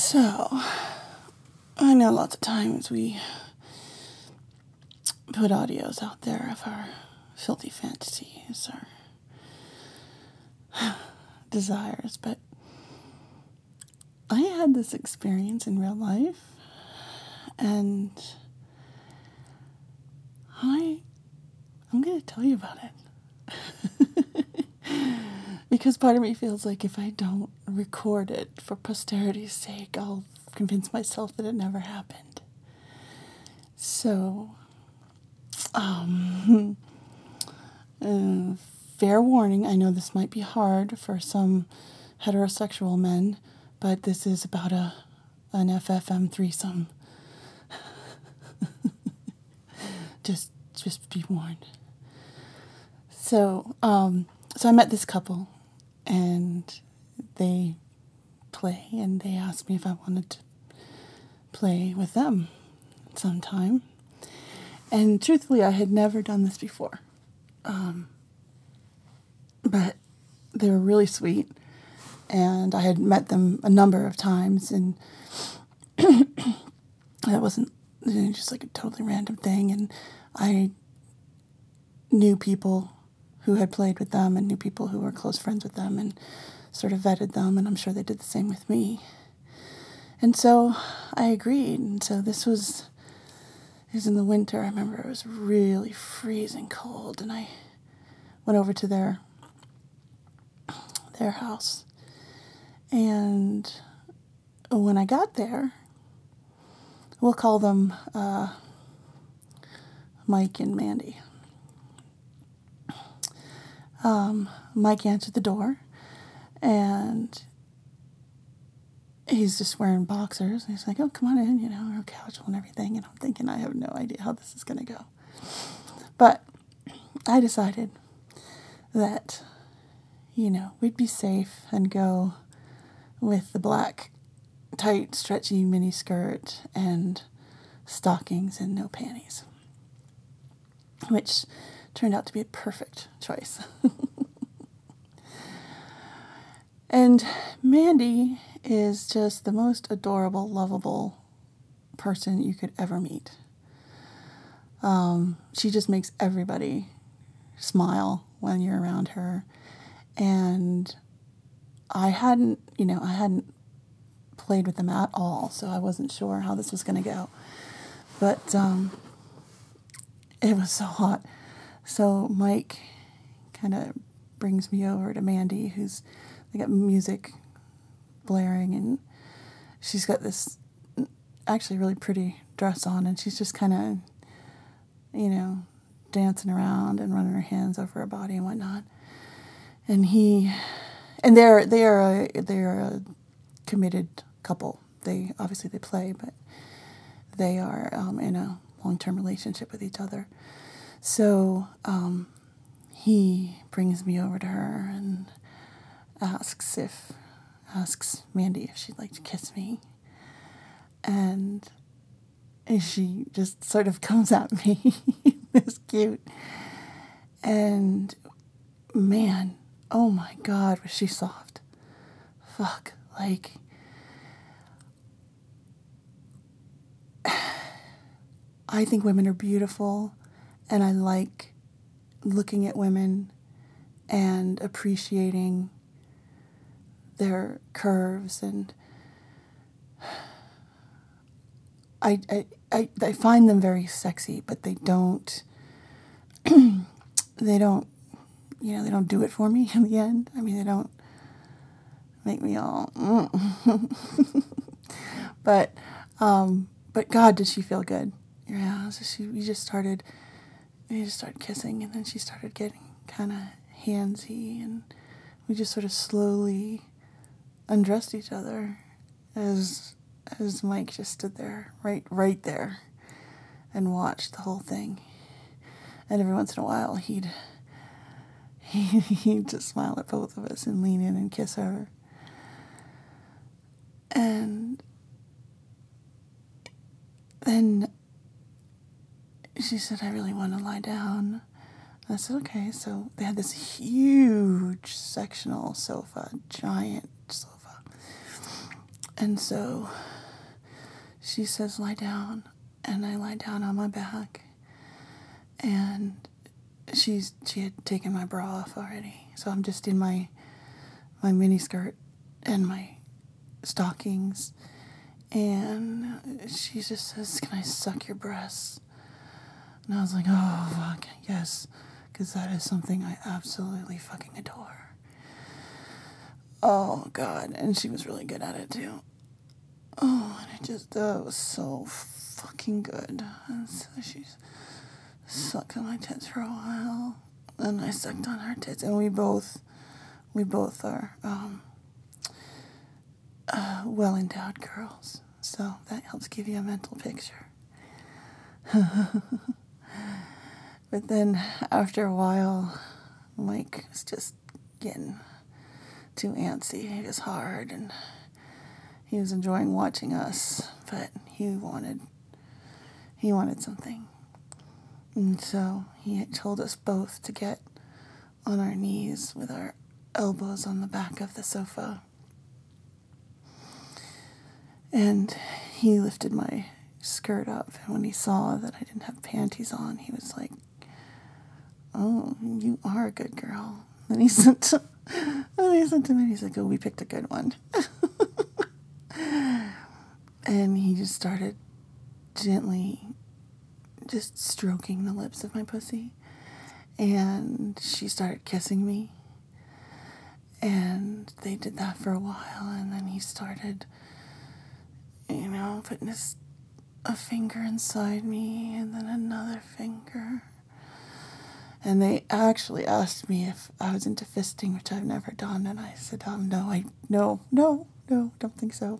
So, I know lots of times we put audios out there of our filthy fantasies or desires, but I had this experience in real life, and I'm going to tell you about it. Because part of me feels like if I don't record it for posterity's sake, I'll convince myself that it never happened. So, fair warning, I know this might be hard for some heterosexual men, but this is about an FFM threesome. Just be warned. So I met this couple, and they play, and they asked me if I wanted to play with them sometime. And truthfully, I had never done this before. But they were really sweet, and I had met them a number of times, and that wasn't just like a totally random thing. And I knew people who had played with them and knew people who were close friends with them and sort of vetted them, and I'm sure they did the same with me. And so I agreed. And so it was in the winter. I remember it was really freezing cold, and I went over to their house. And when I got there, we'll call them Mike and Mandy. Mike answered the door, and he's just wearing boxers. And he's like, "Oh, come on in, we're casual and everything." And I'm thinking, I have no idea how this is going to go. But I decided that, we'd be safe and go with the black, tight, stretchy mini skirt and stockings and no panties, which turned out to be a perfect choice. And Mandy is just the most adorable, lovable person you could ever meet. She just makes everybody smile when you're around her. And I hadn't played with them at all, so I wasn't sure how this was going to go. But it was so hot. So Mike kind of brings me over to Mandy, they got music blaring, and she's got this actually really pretty dress on, and she's just kind of, dancing around and running her hands over her body and whatnot. And they're a committed couple. They play, but they are in a long-term relationship with each other. So he brings me over to her and asks Mandy if she'd like to kiss me. And she just sort of comes at me. It's cute. And man, oh my God, was she soft. Fuck, like, I think women are beautiful, and I like looking at women and appreciating their curves, and I find them very sexy, but they don't they don't do it for me in the end. I mean, they don't make me all but God, did she feel good. Yeah, so we just started kissing, and then she started getting kind of handsy, and we just sort of slowly undressed each other as Mike just stood there, right there, and watched the whole thing. And every once in a while, he'd just smile at both of us and lean in and kiss her. And then she said, "I really want to lie down." And I said, "Okay." So they had this huge sectional sofa, giant sofa. And so she says, lie down. And I lie down on my back. And she had taken my bra off already. So I'm just in my mini skirt and my stockings. And she just says, can I suck your breasts? And I was like, oh, fuck, yes. Because that is something I absolutely fucking adore. Oh, God. And she was really good at it, too. Oh, and it was so fucking good. And so she sucked on my tits for a while. And I sucked on her tits. And we both are well-endowed girls. So that helps give you a mental picture. But then after a while, Mike was just getting too antsy. He was hard, and he was enjoying watching us, but he wanted something. And so he told us both to get on our knees with our elbows on the back of the sofa. And he lifted my skirt up, and when he saw that I didn't have panties on, he was like, oh, you are a good girl. And he said to me, he's like, oh, we picked a good one. And he just started gently just stroking the lips of my pussy. And she started kissing me. And they did that for a while, and then he started, putting a finger inside me, and then another finger. And they actually asked me if I was into fisting, which I've never done, and I said, no, don't think so.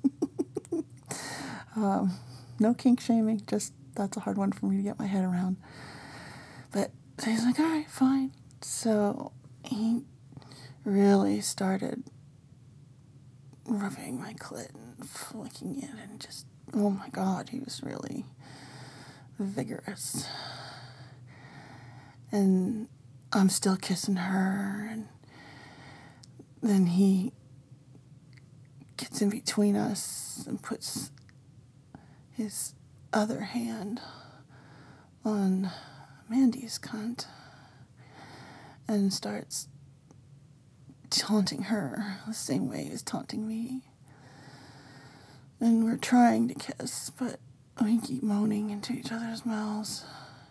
No kink shaming, just that's a hard one for me to get my head around. But he's like, all right, fine. So he really started rubbing my clit and flicking it, and just, oh my God, he was really vigorous. And I'm still kissing her, and then he gets in between us and puts his other hand on Mandy's cunt and starts taunting her the same way he's taunting me. And we're trying to kiss, but we keep moaning into each other's mouths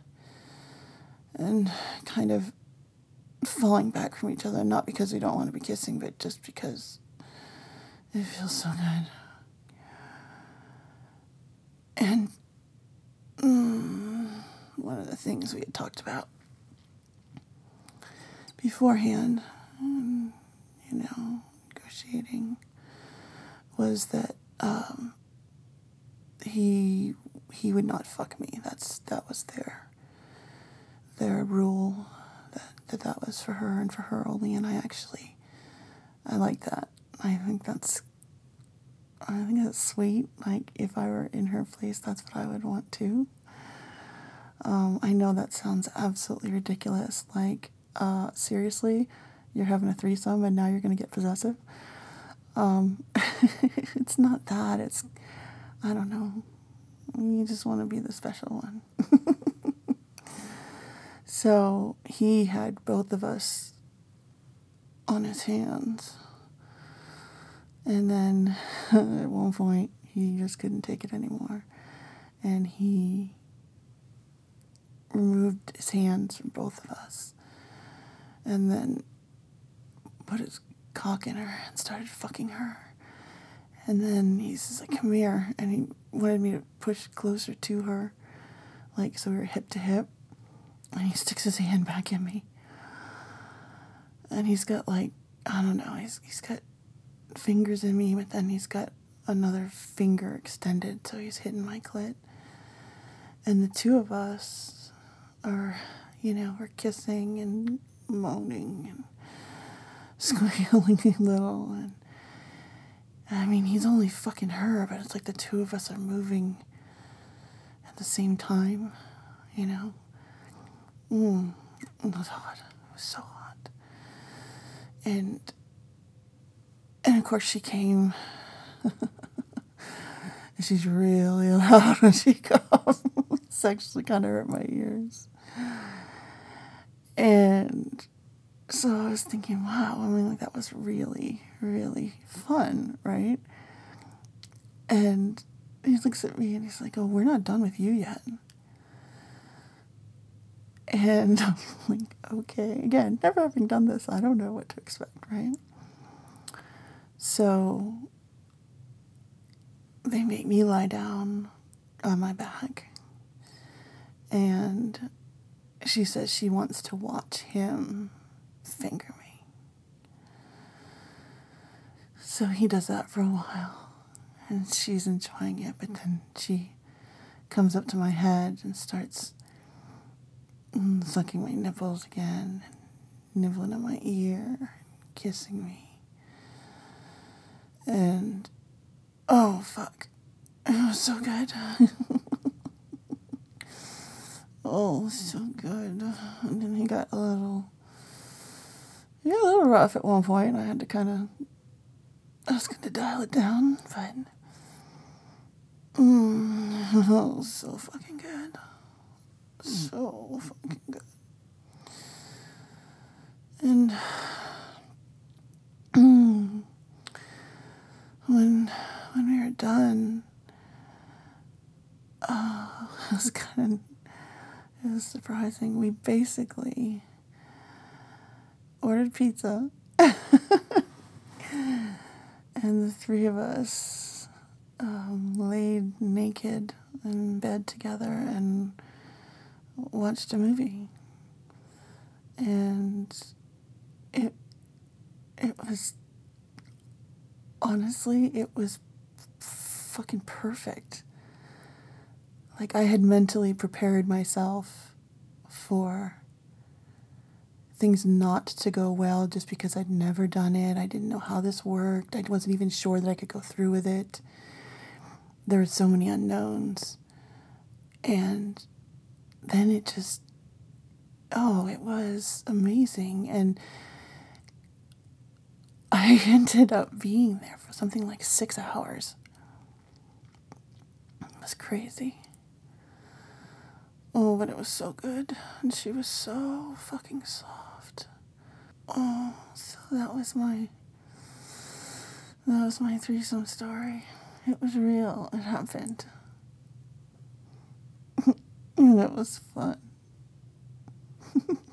and kind of falling back from each other, not because we don't want to be kissing, but just because it feels so good. And one of the things we had talked about beforehand, negotiating, was that he would not fuck me. That was their rule, that was for her and for her only, and I like that. I think that's sweet. Like, if I were in her place, that's what I would want too. I know that sounds absolutely ridiculous. Like, seriously, you're having a threesome and now you're going to get possessive? It's not that. It's, I don't know. You just want to be the special one. So he had both of us on his hands. And then at one point, he just couldn't take it anymore. And he removed his hands from both of us. And then put his cock in her and started fucking her. And then he's like, come here. And he wanted me to push closer to her, like, so we were hip to hip. And he sticks his hand back in me. And he's got, like, I don't know, he's got fingers in me, but then he's got another finger extended, so he's hitting my clit. And the two of us are, we're kissing and moaning and squealing a little. And I mean, he's only fucking her, but it's like the two of us are moving at the same time, It was hot. It was so hot. And of course she came And she's really loud when she coughs. It's actually kind of hurt my ears. And so I was thinking, wow, I mean, like, that was really, really fun, right? And he looks at me and he's like, oh, we're not done with you yet. And I'm like, okay. Again, never having done this, I don't know what to expect, right? So they make me lie down on my back. And she says she wants to watch him finger me. So he does that for a while. And she's enjoying it. But then she comes up to my head and starts sucking my nipples again, and nibbling at my ear, kissing me. And, oh, fuck. It was so good. Oh, so good. And then he got a little rough at one point. I had to I was going to dial it down, but, oh, so fucking good. So fucking good. And, when we were done, it was surprising. We basically ordered pizza, and the three of us laid naked in bed together and watched a movie. And it was, honestly, it was fucking perfect. Like, I had mentally prepared myself for things not to go well just because I'd never done it. I didn't know how this worked. I wasn't even sure that I could go through with it. There were so many unknowns. And then it just, it was amazing. And I ended up being there for something like 6 hours. It was crazy. Oh, but it was so good. And she was so fucking soft. Oh, so that was my threesome story. It was real. It happened. And it was fun.